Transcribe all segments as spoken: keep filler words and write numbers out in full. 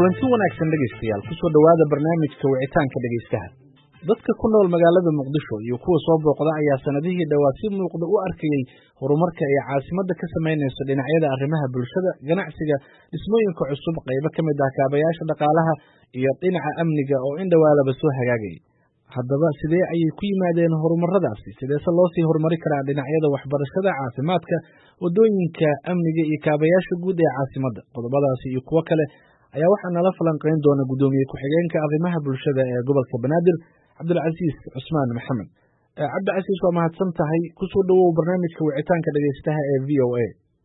kulanti wanaagsan dhegeystayaal ku soo dhawaada barnaamijka wicitaanka dhegeystaha. Dadka ku nool magaalada Muqdisho iyo kuwa soo booqda ayaa sanadihii dhawaa si muuqda u arkayay horumarka ay caasimadda ka sameynayso dhinacyada arrimaha bulshada, ganacsiga, dhismooyinka cusub, qaybo ka mid ah kaabayaasha dhaqaalaha iyo dhinaca amniga oo in dhawaalaba soo hagaagay. Haddaba sidee ayay ku yimaadeen horumaradaasi? Sideese loo sii horumari karaa dhinacyada waxbarashada, caafimaadka, wadooyinka, amniga iyo kaabayaasha guud ee caasimadda? Qodobadaasi iyo kuwo kale ayaa waxaa nala falanqeyn doona gudoomiye ku-xigeenka arrimaha bulshada ee gobolka Banaadir, Cabdulcasiis Cusmaan Maxamed. Cabdulcasiis, waa mahadsan tahay. ku soo dhawow barnaamijka wicitaanka dhegeystaha ee V O A.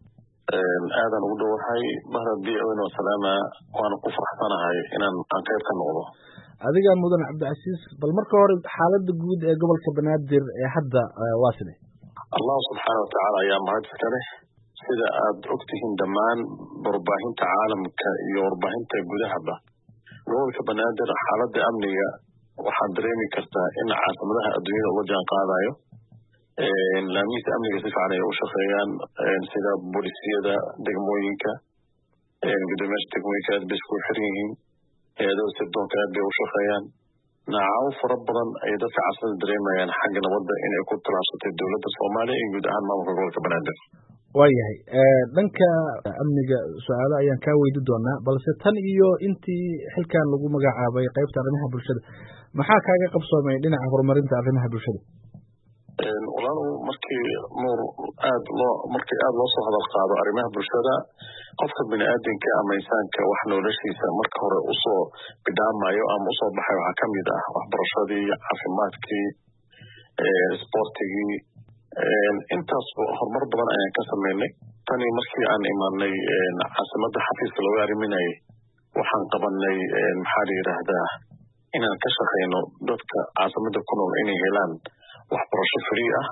aadan ugu dhawahay bahda V O A oo salaama, waan ku faraxsanahay inaan aan qayb ka noqdo. adiga mudan Cabdulcasiis, bal marka hore xaaladda guud ee gobolka Banaadir ee hadda waa sidee? Allah subhanahu wa ta'ala ayaa mahad iska leh. sida aad ogtihiin dhammaan warbaahinta caalamka iyo warbaahinta gudahaba, gobolka Banaadir xaaladda amniga waxaad dareemi kartaa in caasimadaha adduunyada uga jaan qaadayo. laamihiisa amniga si fiican ay u shaqeeyaan, sida boolisiyada degmooyinka, gudoomiyaasha degmooyinka aad bay isku xiran yihiin, hay'adaha sirdoonka aad bay u shaqeeyaan. naacaw fara badan ay dadka caasimada dareemayaan xagga nabadda inay ku talaabsatay dowladda Soomaaliya iyo guud ahaan maamulka gobolka Banaadir. waayahay dhanka amniga su-aalo ayaan kaa weydi doonaa, balse tan iyo intii xilkan lagu magacaabay qaybta arrimaha bulshada, maxaa kaaga qabsoomay dhinaca horumarinta arrimaha bulshada? walaal markii nuur aad loo markii aad loo soo hadal qaado arrimaha bulshada, qofka bini'aadamka ama insaanka wax noloshiisa marka hore usoo bidhaamayo ama usoo baxay waxaa ka mid ah waxbarashadii, caafimaadkii, isboortigii. intaas horumar badan ayaan ka sameynay. tani markii aan imaanay caasimadda xafiiska looga arriminayay, waxaan qabanay maxaa la yidhaahdaa inaan ka shaqeyno dadka caasimadda ku nool inay helaan waxbarasho free ah.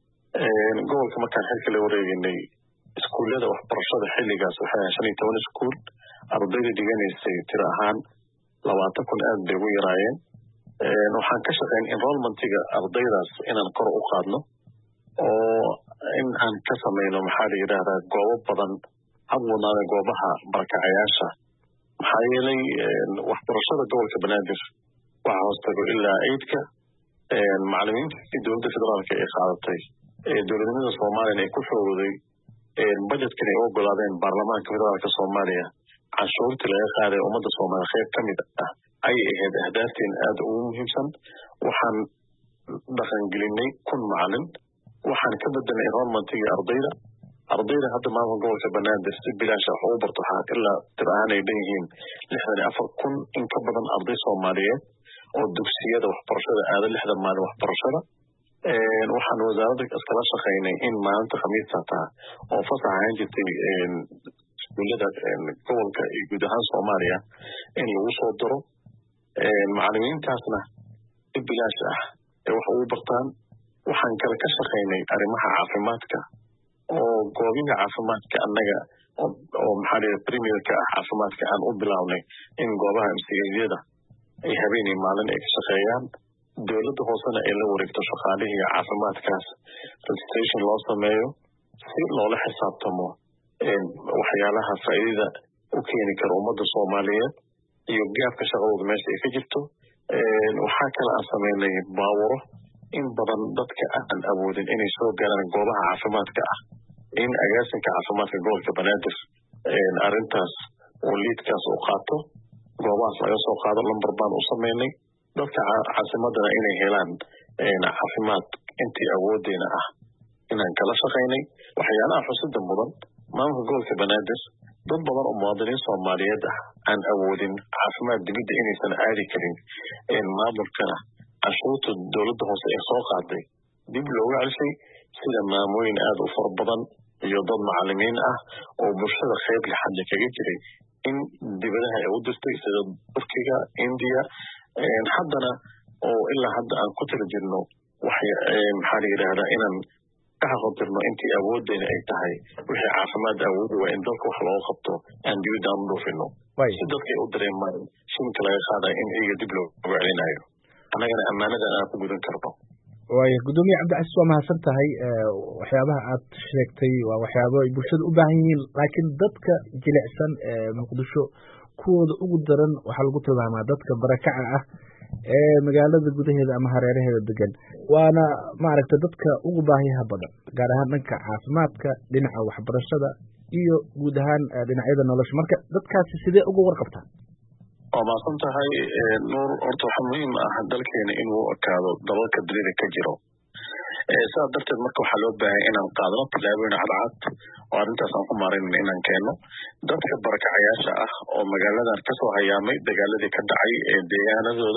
gobolka markaan xilka la wareeginay, iskuullada waxbarashada xilligaas waxay ahayn shan iyo toban iskuul, ardayda dhiganaysay tiro ahaan labaatan kun aad bay ugu yaraayeen. waxaan ka shaqeyn enrollmentiga ardaydaas inaan kor u qaadno oo in aan ka sameyno maxaa la yidhaahdaa goobo badan, hadwanaada goobaha barakacayaasha. maxaa yeelay waxbarashada gobolka Banaadir waxaa hoos tago ilaa eydka. macallimiintii dowladda federaalka ay qaadatay ee dowladnimada Soomaaliya ay ku xoogday budgetkana ay u ogolaadeen baarlamaanka federaalka Soomaaliya, canshuurtii laga qaaday ummadda Soomaaliya qayb ka mid ah ay ahayd ahdaafteen aad ugu muhiimsan. waxaan dhaqangelinay kun macallin, waxaan ka bedelnay enrollmentiga ardayda. ardayda hadda maamulka gobolka Banaadir si bilaash ah ugu barto waxaa ilaa tir ahaan ay dhan yihiin lixdan iyo afar kun in ka badan arday Soomaaliyeed oo dugsiyada waxbarashada aada lixdan maalin waxbarashada. waxaan wasaaradda iskala shaqeynay in maalinta khamiista taa oo fasax ahaan jirtay iskuullada gobolka iyo guud ahaan Soomaaliya in lagu soo daro macallimiintaasna si bilaash ah ay wax ugu bartaan. waxaan kale ka shaqeynay arrimaha caafimaadka oo goobiga caafimaadka annaga oo maxaa la yidhaha premierka ah caafimaadka aan u bilaabnay in goobaha M C A-yada ay habeenay maalin ay ka shaqeeyaan. dowladda hoosena ay la wareegto shaqaalihii caafimaadkaas registration loo sameeyo si loola xisaabtamo waxyaalaha faa'iidada u keeni kara ummadda Soomaaliyeed iyo gaabka shaqadooda meesha ay ka jirto. waxaa kale aan sameynay baawaro in badan dadka aan awoodin inay soo gaaraan goobaha caafimaadka ah, in agaasinka caafimaadka gobolka Banaadir arrintaas oo liidkaas u qaato, goobahaas laga soo qaado lambar baan u sameynay. dadka caasimadana inay helaan caafimaad intii awoodeena ah inaan kala shaqeynay. waxyaalaha xusida mudan, maamulka gobolka Banaadir dad badan oo muwaadiniin Soomaaliyeed ah aan awoodin caafimaad dibadda inaysan aadi karin, maamulkana canshuurta dowladda hoose ee soo qaaday dib looga celshay, sida maamooyin aad u fara badan iyo dad macallimiin ah oo bulshada qayb lixaad kaga jiray in dibadaha ay u dirtay sida Turkiga, India. haddana oo ilaa hadda aan ku tala jirno maxaa la yidhaahdaa inaan ka xaqotirno intii awoodeena ay tahay wixii caafimaad awoodi waa in dalka wax looga qabto aan dibadda aan u dhoofino si dadka ay u dareemaan shilinka laga qaadayo in iyaga dib looga celinayo, annagana ammaanada aan ku gudan karno. waaya gudoomiye Cabdicasiis, waa mahadsan tahay. waxyaabaha aad sheegtay waa waxyaabo ay bulshada u baahan yihiin, laakiin dadka jilicsan ee Muqdisho kuwooda ugu daran waxaa lagu tilmaamaa dadka barakaca ah ee magaalada gudaheeda ama hareeraheeda degan, waana maaragta dadka ugu baahiyaha badan, gaar ahaan dhanka caafimaadka, dhinaca waxbarashada iyo guud ahaan dhinacyada nolosha. marka dadkaasi sidee uga warqabtaan? waa maasan tahay nuur. horta waxaa muhiim ah dalkeena inuu ekaado dalalka dunida ka jiro. sidaa darteed marka waxaa loo baahanya inaan qaadno tilaabooyin cadcad oo arrintaas aan ku maaraynin inaan keenno dadka barakacayaasha ah oo magaaladan kasoo hayaamay dagaaladii ka dhacay ee deegaanadooda.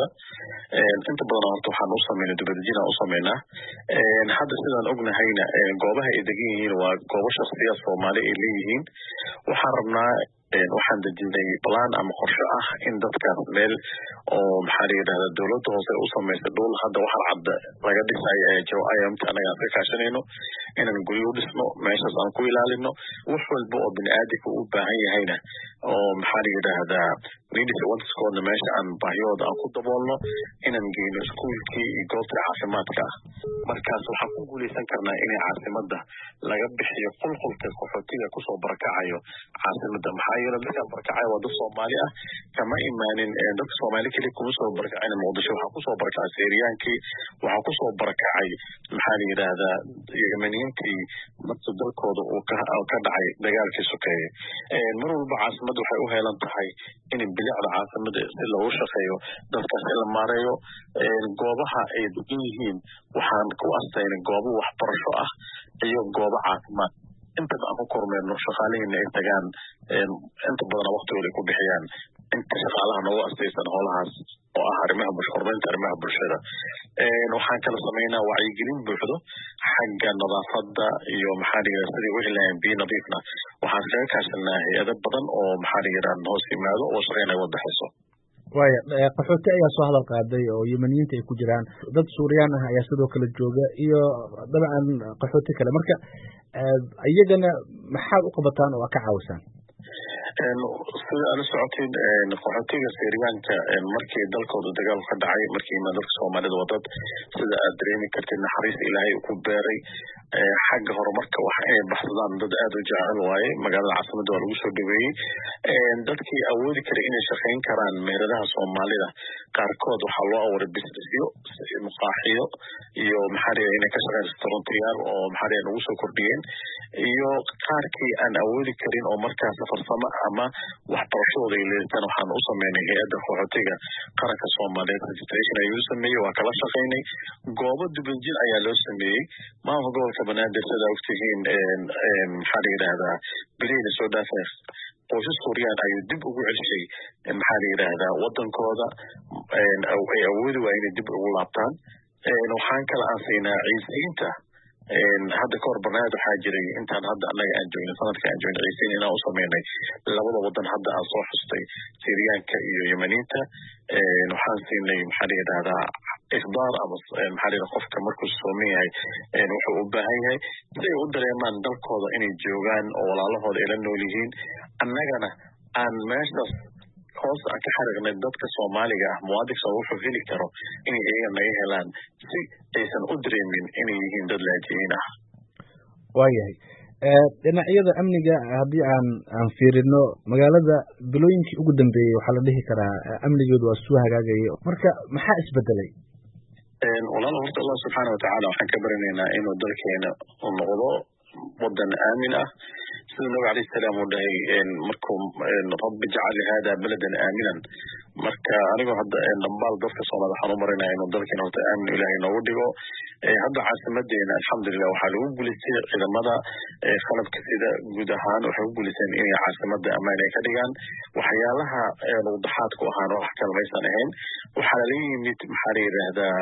inta badan horta waxaan u sameynay dibadejin aan u sameynaa. hadda sidaan ognahayna goobaha ay degan yihiin waa goobo shaksiya Soomaali ay leeyihiin. waxaan rabnaa waxaan dejinay balaan ama qorshe ah in dadkaas meel oo maxaa la yidhahdaa dowladda hoose u samaysay dhul hadda waxaan cadda laga dhisay ee jiro ayamta anaga aan ka kaashanayno inaan guryo u dhisno, meeshaas aan ku ilaalino wax walba oo bini'aadamka u baahan yahayna oo maxaa la yidhahdaa needs wantskoodna meesha aan baahiyooda aan ku daboolno, inaan geyno iskuulkii iyo goobta caafimaadka ah. markaas waxaan ku guuleysan karnaa inay caasimadda laga bixiyo qulqulka qaxootiga kusoo barakacayo caasimadda. maxaa yeelay dadkaan barakacayo waa dad Soomaali ah, kama imaanin dadka Soomaali keli kuma soo barakacayna Muqdisho. waxaa kusoo barakacay Seeriyaankii, waxaa kusoo barakacay maxaa la yidhahdaa Yemeniyiintii marka dalkooda uu ka dhacay dagaalkii sokeeye. mar walba caasimadda waxay u heelan tahay in bilicda caasimada si loogu shaqeeyo dadkaas in la maareeyo. goobaha ay degan yihiin waxaan ku astaynay goobo waxbarasho ah iyo goobo caafimaad. inta aan ku kormeerno shaqaalihiina ay tagaan inta badan waqtigooda ay ku bixiyaan inta shaqaalaha noogu astaysan howlahaas oo ah arrimaha horumarinta arrimaha bulshada. waxaan kala sameynaa wacyigelin buuxdo xagga nadaafadda iyo maxaa la yidhahdaa sidii u heli lahayn biyo nadiifna. waxaan kaga kaashanaa hay-ado badan oo maxaa la yidhahdaa hoos yimaado oo shaqeynaya wadaxayso. waaya qaxooti ayaa soo hadal qaaday oo Yemeniyiinta ay ku jiraan, dad Suuriyaan ah ayaa sidoo kale jooga iyo dabcan qaxooti kale. marka iyagana maxaad u qabataan oo ka caawisaan? sida aan socotay qaxootiga Seeriyaanka markii dalkooda dagaal ka dhacay, markii ma dadka Soomaalida wadad sida aad dareemi kartid naxariis Ilaahay ku beeray xagga horumarka wax ay baxsadaan dad aad u jecel waaye. magaalada caasimadda waa lagu soo dhaweeyey. dadkii awoodi kara inay shaqayn karaan meheradaha Soomaalida qaarkood waxaa loo abuuray businessyo, maqaaxiyo iyo maxaa la yidhahdaa inay ka shaqeyn restaurantiyaal oo maxaa la yidhahdaa ugu soo kordhiyeen, iyo qaarkii aan awoodi karin oo markaas farsamo ama waxbarashadooda ay leedahay. waxaan u sameynay hay-adda qaxootiga qaranka Soomaaliyeed registration ayuu sameeyey, waa kala shaqaynay. goobo dibadejin ayaa loo sameeyey maamulka gobolka Banaadir sida ogtihiin. maxaa la yidhahdaa bilihii soo dhaafay qoysas Suuriyaan ayuu dib ugu celishay maxaa la yidhahdaa wadankooda ay awoodi waa inay dib ugu laabtaan. waxaan kala aan siinaa ciisiinta. hadda kahor barnaamij waxaa jiray intaan hadda annaga aan joogin sanadka aan joogin ciisiin inaan u sameynay labada wadan hadda aan soo xustay Seeriyaanka iyo Yemeniyiinta. waxaan siinay maxaa la yidhahdaa ikhbaar ama maxaa la yidhahdaa qofka markuu sooman yahay wuxuu u baahan yahay si ay u dareemaan dalkooda inay joogaan oo walaalahooda ay la nool yihiin. annagana aan meeshaas hoos aan ka xariiqnay dadka Soomaaliga ah muwaadinka wuxuu heli karo inay iyaga naga helaan si aysan u dareemin inay yihiin dad laajiin ah. waayahay dhinacyada amniga haddii aan aan fiirino magaalada bilooyinkii ugu dambeeyey waxaa la dhihi karaa amnigeedu waa soo hagaagaya. marka maxaa isbedelay? walaal horta Allah subxaanahu wa tacaala waxaan ka baranaynaa inuu dalkeena u noqdo wadan aamin ah sida nabi alayhi salaam uu dhahay markuu rabbi jacala hada baladan aaminan. marka anigoo hadda dhambaal dadka Soomaalida waxaan u marinaya inuu dalkeena horta aamin Ilaahay noogu dhigo. hadda caasimadeena alxamdulilah waxaa lagu guuleystay ciidamada qalabka sida guud ahaan waxay ku guuleysteen inay caasimadda ammaan ay ka dhigaan. waxyaalaha wadaxaadku ahaan wax kale maysan ahayn. waxaa laga yimid maxaa la yidhaahdaa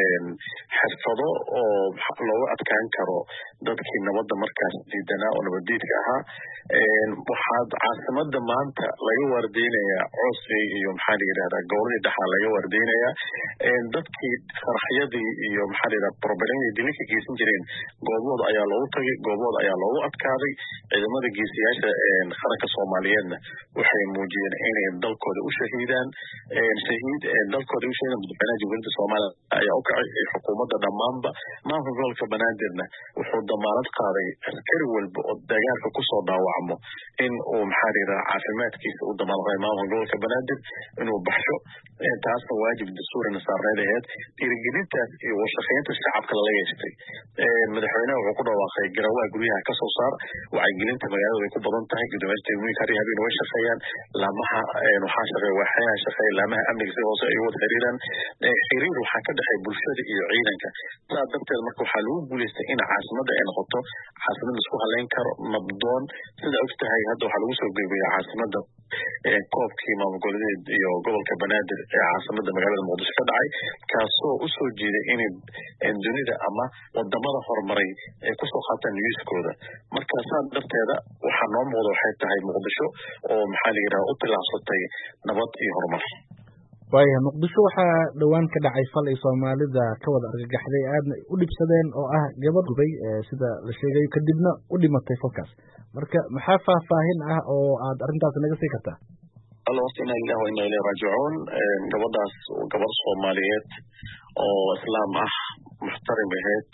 xirfado oo looga adkaan karo dadkii nabadda markaas diidanaa oo nabaddiidka ahaa. waxaad caasimadda maanta laga waardeynayaa coosay iyo maxaa la la yidhahdaa goboladii dhaxaa laga waardeynaya dadkii qaraxyadii iyo maxaa la yidhahda problemadii dilinka geysan jireen goobooda ayaa loogu tagay goobooda ayaa loogu adkaaday ciidamada geesiyaasha qaranka soomaaliyeedna waxay muujiyeen inay dalkooda u shahiidaan shahiid dalkooda u shahiidaan madaxweynaha jamhuuriyadda soomaaliya ayaa u kacay xukuumadda dhammaanba maamulka gobolka banaadirna wuxuu damaanad qaaday askari walba oo dagaalka kusoo dhaawacmo in uu maxaa la yidhahda caafimaadkiisa u damaanad qaaday maamulka gobolka banaadir inuu baxsho taasna waajib dastuurina saarneyd aheyd dhiirigelintaas iyo warshaqeynta shacabka lala yeeshtay madaxweynaha wuxuu ku dhawaaqay garawaa guryaha kasoo saar wacyigelinta magaalada way ku badan tahay guddoomiyaasha degmooyinka har iyo habeen way shaqeeyaan laamaha waxaa shaqeeya waaxyaha shaqeeya laamaha amniga si hoose ay wada xiriiraan xiriir waxaa ka dhexeeya bulshada iyo ciidanka saa darteed marka waxaa lagu guuleystay in caasimada ay noqoto caasimad laisku haleyn karo nabdoon sida og tahay hadda waxaa lagu soo geebeeya caasimada koobkii maamul goboleedeed iyo gobolka banaadir ee caasimada magaalada muqdisho ka dhacay kaasoo usoo jeeday inay dunida ama wadamada horumaray ay kusoo qaataan niyuuskooda marka saa darteeda waxaa noo muuqda waxay tahay muqdisho oo maxaa la yidhaha u tilaabsatay nabad iyo horumar waayahay muqdisho waxaa dhowaan ka dhacay fal ay soomaalida ka wada argagaxday aadna u dhibsadeen oo ah gabadh gubay sida la sheegay kadibna u dhimatay falkaas marka maxaa faahfaahin ah oo aad arrintaas naga sii kartaa alla horta inaa ilaah wa inaa ilaahi raajicuun gabadhaas gabar soomaaliyeed oo islaam ah muxtarim aheyd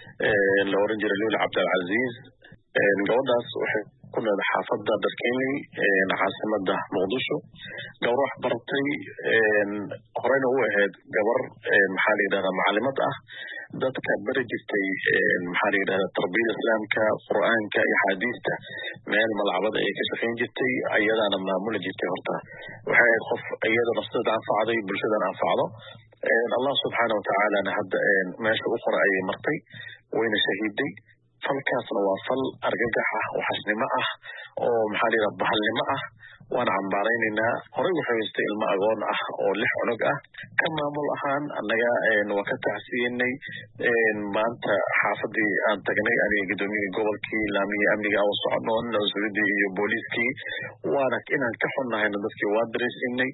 la oran jiray luul cabdilcaziiz gabadhaas waxay ku nool xaafada darkeenley caasimada muqdisho gabar wax baratay horeyna u ahayd gabar maxaa la yidhahdaa macalimad ah dadka bari jirtay maxaa la yidhahdaa tarbiyada islaamka qur-aanka iyo axaadiista meel malcabad ayay ka shaqayn jirtay ayadaana maamuli jirtay horta waxay ahayd qof iyada nafsadeeda anfacday bulshadana anfacdo allah subxaana watacaalana hadda meesha u qora ayay martay wayna shahiiday falkaasna waa fal argagax ah oo xasnimo ah oo maxaa la yidhaha bahalnimo ah waana cambaaraynaynaa horey waxay haystay ilmo agoon ah oo lix cunug ah ka maamul ahaan annaga waa ka tacsiyenay maanta xaafadii aan tagnay aniga gudoomiyihii gobolkii laamihii amniga aan socono nabadsuudii iyo booliiskii waana inaan ka xunnahayna dadkii waa dareysinay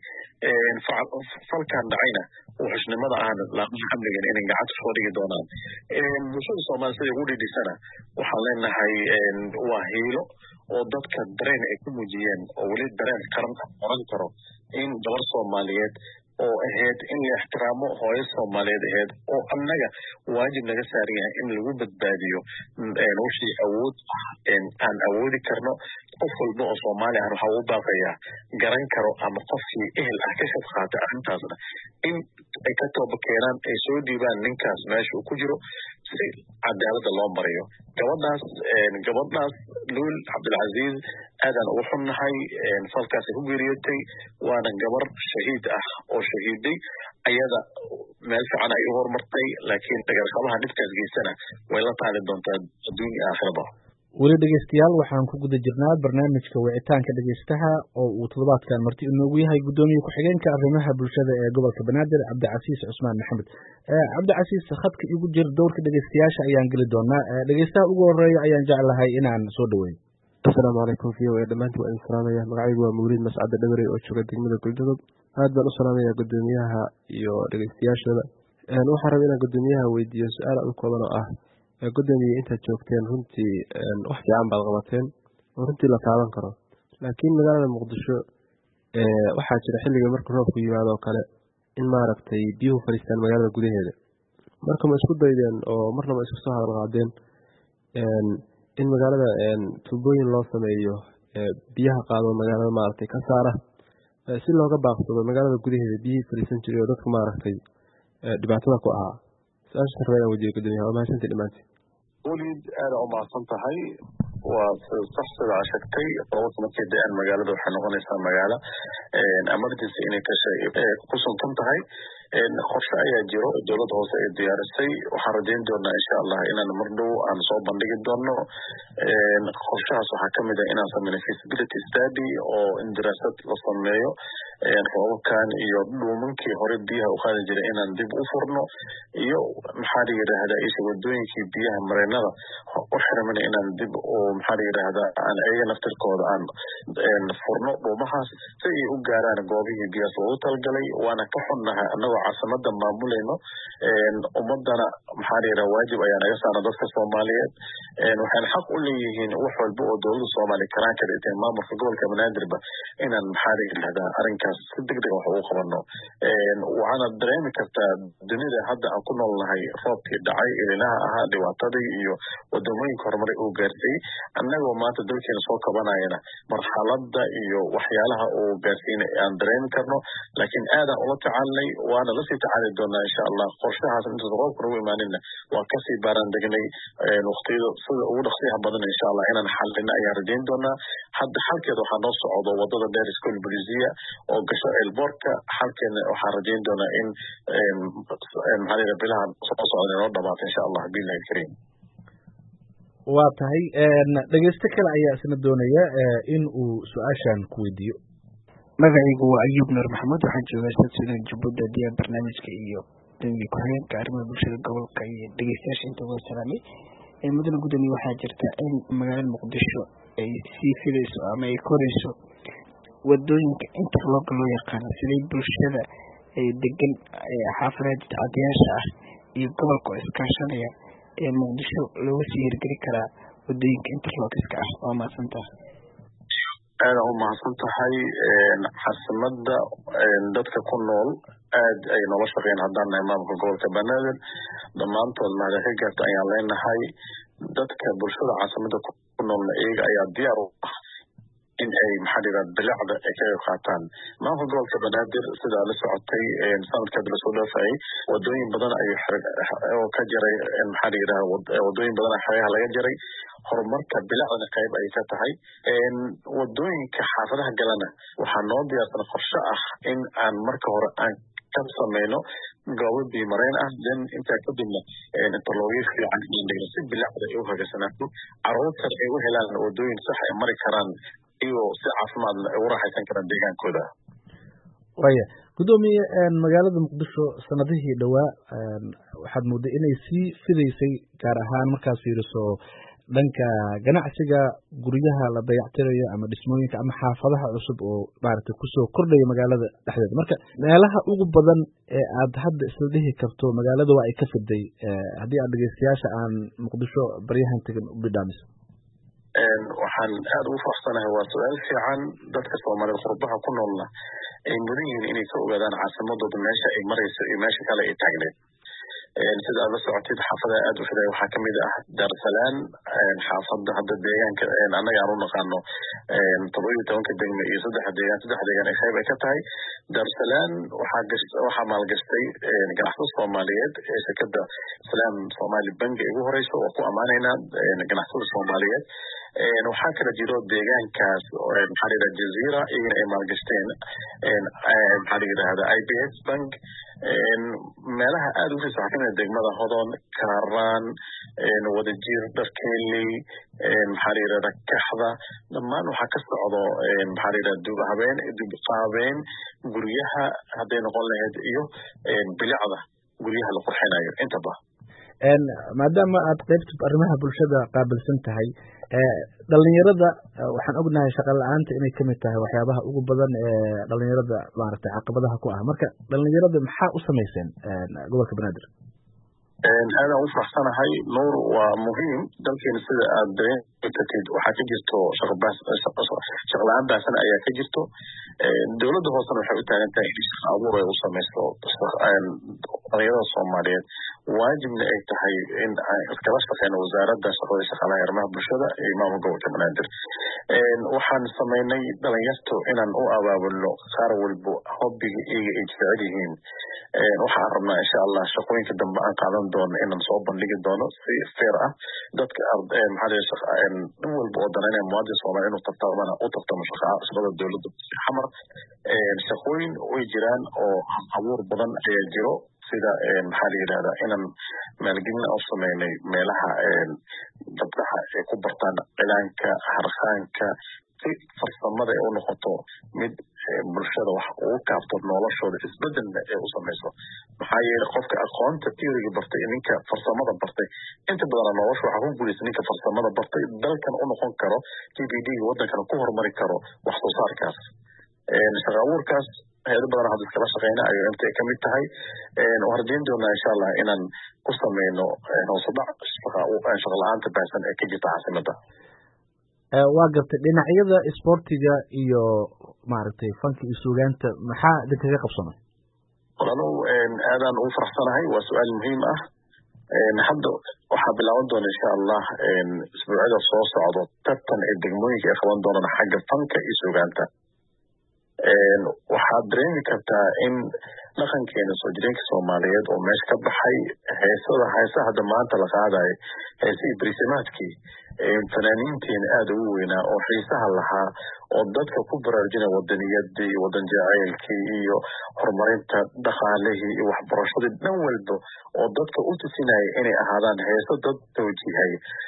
falkan dhacayna oo xushnimada ahna laamaha amnigan inay gacanta soo dhigi doonaan bulshada soomaaliya siday ugu dhidhisana waxaan leenahay waa hiilo oo dadka dareen ay ku muujiyeen oo weli dareen qaran oran karo in gabar soomaaliyeed oo ahayd in la ixtiraamo hooyo soomaaliyeed ahayd oo annaga waajib naga saaran yahay in lagu badbaadiyo wixii awood ah aan awoodi karno qof walba oo soomaali ah waxaa ugu baaqayaa garan karo ama qofkii ehel ah ka shad qaata arrintaasna in ay ka tooba keenaan ay soo dhiibaan ninkaas meesha uu ku jiro si cadaaladda loo marayo gabadhaas gabadhaas luul cabdilcaziiz aadaan ugu xunnahay falkaasay ku geeriyootay waana gabar shahiid ah oo shahiiday ayada meel fiican ay u horumartay laakiin dhagarqabaha dhibkaas geysana way la taali doontaa adduun iyo aakhiraba weli dhegeystayaal waxaan ku guda jirnaa barnaamijka wicitaanka dhegeystaha oo uu toddobaadkan marti inoogu yahay guddoomiye ku-xigeenka arrimaha bulshada ee gobolka banaadir cabdicasiis cusmaan maxamed cabdicasiis khadka igu jir dowrka dhegeystayaasha ayaan geli doonaa dhegeystaha ugu horeeya ayaan jeclahay inaan soo dhaweyn asalaamu calaykum v o a dhammaantii waa idin salaamaya magacaygu waa mawliid mascade dhabarey oo jooga degmada guldudug aad baan u salaamaya guddoomiyaha iyo dhegeystayaashooda waxaan rabay inaan guddoomiyaha weydiiyo su-aal u kooban oo ah guddoomiye intaad joogteen runtii wax fiican baad qabateen oo runtii la taaban karo laakiin magaalada muqdisho waxaa jira xilliga marka roobku yimaado oo kale in maaragtay biyuhu fadhiistaan magaalada gudaheeda marka ma isku daydeen oo marnaba isku soo hadal qaadeen in magaalada tubooyin loo sameeyo biyaha qaado magaalada maaragtay ka saara si looga baaqsado magaalada gudaheeda biyihii fadhiisan jiray oo dadka maaragtay dhibaatada ku ahaa su-aasha rabaa inaan weydiiyo guddoomiyaha waa mahadsantii dhammaantii weliid aada u mahadsan tahay waa sax sida aa sheegtay roobabka markay da-aan magaalada waxay noqonaysaa magaalo emergency inay ku suntan tahay qorshe ayaa jiro dowladda hoose ay diyaarisay waxaan rajayn doonaa insha allah inaan mar dhow aan soo bandhigi doono qorshahaas waxaa kamid ah inaan sameyno feasibility study oo in daraasad la sameeyo roobabkan iyo dhuumankii hore biyaha u qaadi jiray inaan dib u furno iyo maxaa la yidhaahdaa isha wadooyinkii biyaha mareenada u xirmina inaan dib oo maxaa la yidhaahdaa aan ayaga naftirkooda aan furno dhuumahaas si ay u gaaraan goobihii biyaas loogu talgalay. waana ka xunnahay annagoo caasimada maamulayno ummadana maxaa la yidhaha waajib ayaa naga saarna dadka soomaaliyeed waxayna xaq u leeyihiin wax walba oo dowladda soomaaliya karaan ka dhigtay maamulka gobolka banaadirba inaan maxaa la yidhahdaa arrinkaas si degdeg wax ugu qabano. waxaana dareemi kartaa dunida hadda aan ku noolnahay roobkii dhacay ilinaha ahaa dhibaatadii iyo wadamooyinka horumaray uu gaarsiiyey annagoo maanta dalkeena soo kabanayana marxaladda iyo waxyaalaha uu gaarsiinay aan dareemi karno. laakiin aadaan ula tacaalnay waana lasii tacaali doonaa insha allah. qorshahaas intaas roobkana u imaaninna waa kasii baaraan degnay waqtiyada sida ugu dhaqsiyaha badan insha allah inaan xalina ayaan rajayn doonaa. hadda xalkeeda waxaa noo socdo wadada dheer school bolisia oo gasho elboorka. xalkeena waxaan rajayn doonaa in maxaa la yidhaha bilahan soo socda inoo dhamaato insha allah billahi alkariim. waa tahay dhegeysto kale ayaa isna doonaya in uu su-aashan ku weydiiyo. magacaygu waa ayuub nuur maxamed, waxaan joogaa sad sudan jubbooda diya barnaamijka iyo damiga ku-xigeenka arrimaha bulshada gobolka iyo dhegeystayaasha inta uga salaamay. mudane gudoomiye, waxaa jirta in magaalada muqdisho ay sii fidayso ama ay korayso wadooyinka interloga loo yaqaano. siday bulshada degan xaafadaha jidcadayaasha ah iyo gobolka oo iskaashanaya ee muqdisho looga sii hirgeli karaa wadooyinka interlogiska ah? waa mahadsantaha. aadaan u mahadsan tahay. caasimada dadka ku nool aad ay noola shaqeyn haddaan nahay maamulka gobolka banaadir dhammaantood mahada ka gaarta ayaan leenahay. dadka bulshada caasimada ku noolna iyaga ayaa diyaar u ah in ay maxaa la yidhaha bilicda ay ka qayb qaataan. maamulka gobolka banaadir sidaa la socotay sanadkaad lasoo dhaafayay wadooyin badan ayuu oo ka jaray maxaa la yidhaha wadooyin badan xeeyaha laga jaray. horumarka bilicdana qayb ay ka tahay. wadooyinka xaafadaha galana waxaa noo diyaarsan qorshe ah in aan marka hore aan ka sameyno goobo biimareen ah then intaa kadibna interlogyo fiican in dhigno si bilicda ay u hagaasanaato caruurtan ay u helaan wadooyin sax ay mari karaan iyagoo si caafimaadna ay u raaxaysan karaan deegaankooda. waya gudoomiye, magaalada muqdisho sanadihii dhowaa waxaad mooday inay sii fidaysay gaar ahaan markaad fiiriso dhanka ganacsiga, guryaha la dayactirayo ama dhismooyinka ama xaafadaha cusub oo maaragtay kusoo kordhaya magaalada dhexdeeda. marka meelaha ugu badan ee aad hadda isla dhihi karto magaalada waa ay ka fiday haddii aad dhegeystayaasha aan muqdisho baryahan tegan u bidhaamiso? waxaan aada ugu faraxsanahay. waa su-aal fiican. dadka soomaaliyeed qurbaha ku noolna ay mudan yihiin inay ka ogaadaan caasimadooda meesha ay marayso iyo meesha kale ay taagneed. sida aad la socotid xaafadaha aada u fiday waxaa kamid ah daarsalaan xaafada hadda deegaanka annaga aan u naqaano todoba iyo tobanka degme iyo saddexa deegaan saddex deegaan ay qayb ay ka tahay. daarsalaan waxaa waxaa maalgashtay ganacsato soomaaliyeed ee shirkada islaam somali bank ay ugu horeyso. waa ku ammaanaynaa ganacsatada soomaaliyeed. waxaa kala jiro deegaankaas maxaa la yidhaha jazeera iyagana ay maalgashteen maxaa la yidhahda i b s bank. meelaha aada u fiisa waxaa kamid degmada hodon, kaaraan, wadajir, dharkeeley, maxaa la yidhahda kaxda. dhammaan waxaa ka socdo maxaa la yidhahda dub habeen dub qaabeen guryaha hadday noqon lahayd iyo bilicda guryaha la qurxinayo intaba. maadaama aad qaybta arrimaha bulshada qaabilsan tahay, dhalinyarada waxaan ognahay shaqa la-aanta inay kamid tahay waxyaabaha ugu badan ee dhalinyarada maaragtay caqabadaha ku ah. marka dhalinyarada maxaa u samayseen gobolka banaadir? aadaan u faraxsanahay nuur. waa muhiim dalkeena sida aad dareematid waxaa ka jirto shaqa la-aan baasan ayaa ka jirto. dowladda hoosena waxay u taagan tahay in shaqa abuur ay u samayso dhalinyarada soomaaliyeed. waajibna ay tahay in iskala shaqeyno wasaaradda shaqada shaqaalaha arrimaha bulshada iyo maamulka gobolka banaadir. waxaan sameynay dhalinyarto inaan u abaabulno qaar walbo hobbiga iyaga ay jecel yihiin. waxaan rabnaa insha allah shaqooyinka dambe aan qaadan doono inaan soo bandhigi doono si feer ah. dadka maxaa nin walba oo danaynaya muwaadin soomaali inuu tartamana u tartamo shaqada dowladda xamar. shaqooyin way jiraan oo abuur badan ayaa jiro sida maxaa la yidhahdaa inaan maalgelin u sameynay meelaha gabdhaha ay ku bartaan cilaanka, harqaanka si farsamada ay u noqoto mid bulshada wax ugu kaafto noloshooda isbedelna ee u samayso maxaa yeelay qofka aqoonta theory bartay ninka farsamada bartay inta badan nolosha waxa ku guulaysan ninka farsamada bartay dalkan u noqon karo G D P wadankan ku horumari karo wax soo saarkaas ee shaqo abuurkaas hay'ado badan hadda kala shaqeynaa ay intay ka mid tahay ee wardiin doona insha Allah inaan ku sameeyno hoos u dhac shaqo la'aanta baasan ee ka jirta caasimada ee waa gartay dhinacyada sportiga iyo maaragtay fanka iyo suugaanta maxaa dadka qabsanay walaalow aadaan ugu faraxsanahay waa su'aal muhiim ah hadda waxaa bilaaban doona insha Allah isbuucyada soo socdo tartan ee degmooyinka ay qaban doonaan xagga fanka iyo suugaanta waxaad dareemi kartaa in dhaqankeena soo jireenka Soomaaliyeed oo meesha ka baxay heesada heesaha hadda maanta la qaadayo heesii bariisamaadkii fanaaniinteena aad ugu weynaa oo xiisaha lahaa oo dadka ku baraarujinaya wadaniyadii wadan jacaylkii iyo horumarinta dhaqaalihii iyo waxbarashadii dhan walba oo dadka u tusinaya inay ahaadaan heeso dad tawjiihay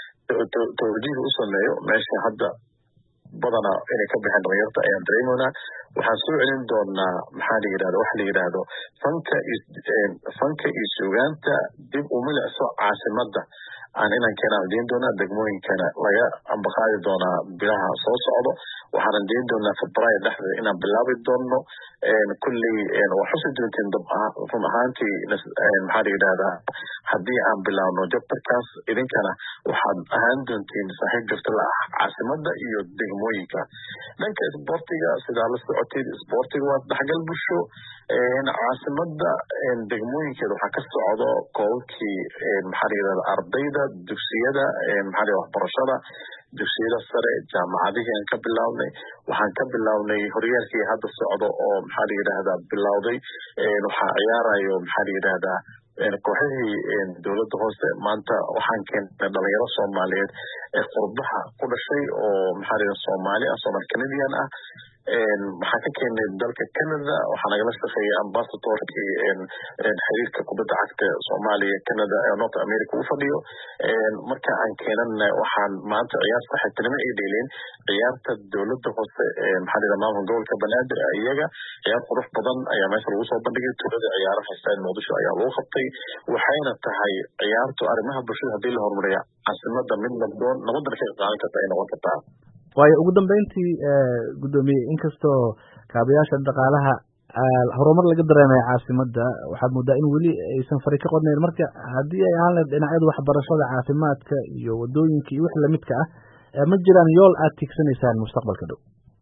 tawjiih u sameeyo meesha hadda badana inay ka bixin dhalinyarta ayaan dareemoonaa waxaan soo celin doonaa maxaa la yidhahda waxa la yidhaahdo fanka fanka iyo suugaanta dib u milicso caasimada aan inaan keenaan diin doonaa degmooyinkana laga ambaqaadi doonaa bilaha soo socdo waxaan diin doonaa Febraayo dhexdeeda inaan bilaabi doono kulli wax xusi doontiin dab ah run ahaantii maxaa la yidhahdaa haddii aan bilaabno jabtarkaas idinkana waxaad ahaan doontiin saaxiib jirta la ah caasimada iyo degmooyinka dhanka isboortiga sidaa la socotid isboortiga waa dhaxgal bulsho caasimada degmooyinkeeda waxaa ka socdo koobkii maxaa la yidhahdaa ardayda dugsiyada maxaa la waxbarashada dugsiyada sare jaamacadihii aan ka bilaabnay waxaan ka bilaabnay horyaalkii hadda socdo oo maxaa la yidhahdaa bilowday waxaa ciyaarayo maxaa la yidhahdaa kooxihii dowladda hoose maanta waxaan keennay dhalinyaro Soomaaliyeed ee qurbaha ku dhashay oo maxaa la yidhahdaa Soomaali ah Soomaali Canadian ah waxaan ka keenay dalka Canada waxaan nagala shaqeeyay ambassadorkii xiriirka kubadda cagta Soomaaliya Canada ee North America u fadhiyo marka aan keenana waxaan maanta ciyaar saxiibtinimo ay dheeleen ciyaarta dowladda hoose maxaa la yidhahdaa maamulka gobolka Banaadir iyaga ciyaar qurux badan ayaa meesha lagu soo bandhigay tuulada ciyaaraha Xisaan Muqdisho ayaa lagu qabtay waxayna tahay ciyaartu arrimaha bulshada haddii la horumariyo caasimada mid nabdoon nabadda ka qaadan karta ay noqon kartaa waayo ugu dambeyntii gudoomiye inkastoo kaabayaasha dhaqaalaha horumar laga dareemayo caasimada waxaad moodaa in weli aysan fari ka qodnayn marka haddii ay ahaan lahayd dhinacyada waxbarashada caafimaadka iyo wadooyinka iyo wixii lamidka ah ma jiraan yool aad tigsanaysaan mustaqbalka dhow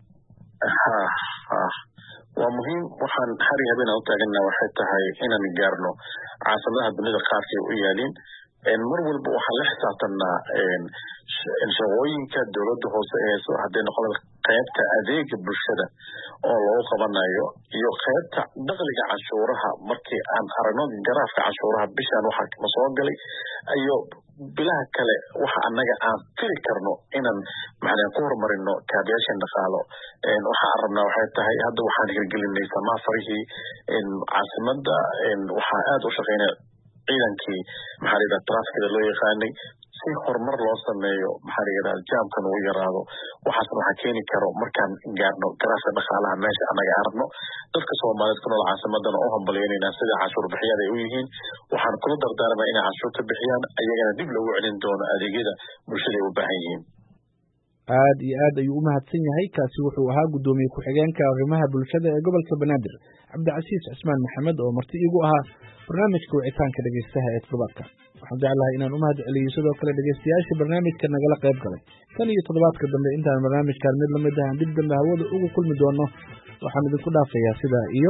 waa muhiim waxaan hari habeen u taaganaa waxay tahay inaan gaarno caasimadaha dunida qaarkay u yaalin mar walba waxaan la xisaabtanaa shaqooyinka dowladda hoose ee soo hadday noqon qaybta adeega bulshada oo loo qabanayo iyo qaybta dakhliga canshuuraha markii aan aragno garaafka canshuuraha bishaan waxa ma soo galay iyo bilaha kale waxa anaga aan firi karno inaan macnaa ku horumarino kaabayaashan dhaqaalo waxa aan rabnaa waxay tahay hadda waxaan hirgelinay samaa farihii caasimada waxaa aad u shaqeynaa ciidankii maxaa la yidhahdaa trafficda loo yaqaanay si horumar loo sameeyo maxaa la yidhahdaa jaamkan uu yaraado waxaasna waxaa keeni karo markaan gaarno garaafka dhaqaalaha meesha anaga aragno dadka Soomaaliyeed ku nool caasimadana u hambalyeynayna sida cashuur bixiyada ay u yihiin waxaan kula dardaarmaa inay cashuurta bixiyaan ayagana dib loogu celin doono adeegyada bulshada ay u baahan yihiin aad iyo aad ayuu u mahadsan yahay kaasi wuxuu ahaa gudoomiye ku-xigeenka arrimaha bulshada ee gobolka Banaadir Cabdicasiis Cismaan Maxamed oo marti igu ahaa barnaamijka wicitaanka dhageystaha ee toddobaadka waxaan jeclahay inaan u mahad celiyo sidoo kale dhageystayaasha barnaamijka nagala qayb galay kan iyo toddobaadka dambe intaan barnaamijkan mid lamid ah dib dambe hawada ugu kulmi doono waxaan idinku dhaafayaa sidaa iyo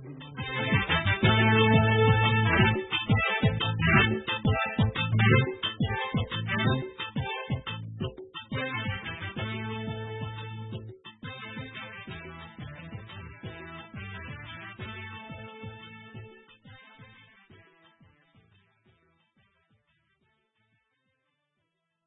nabadgelyo